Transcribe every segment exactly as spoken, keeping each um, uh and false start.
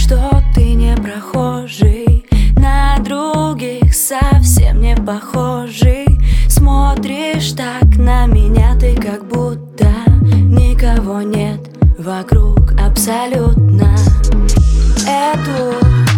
что ты не прохожий, на других совсем не похожий. Смотришь так на меня, ты как будто никого нет вокруг абсолютно. Эту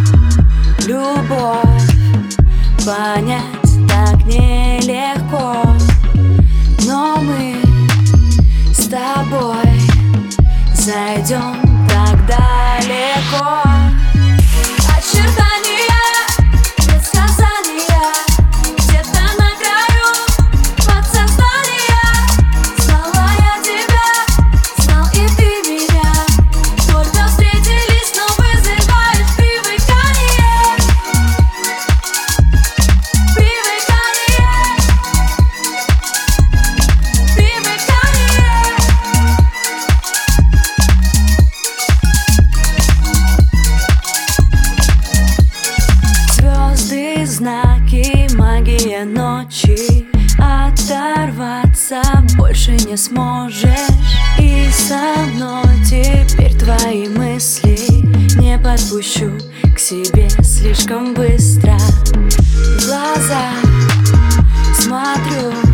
любовь понять так нелегко, но мы с тобой зайдем так далеко. Очертания, предсказания, где-то на краю подсознания. Знала я тебя, знал и ты меня, только встретились, но вызываешь привыкание. Привыкание, привыкание. Звезды, знаки, магия ночи. Оторваться больше не сможешь. И со мной теперь твои мысли не подпущу к себе слишком быстро. В глаза смотрю,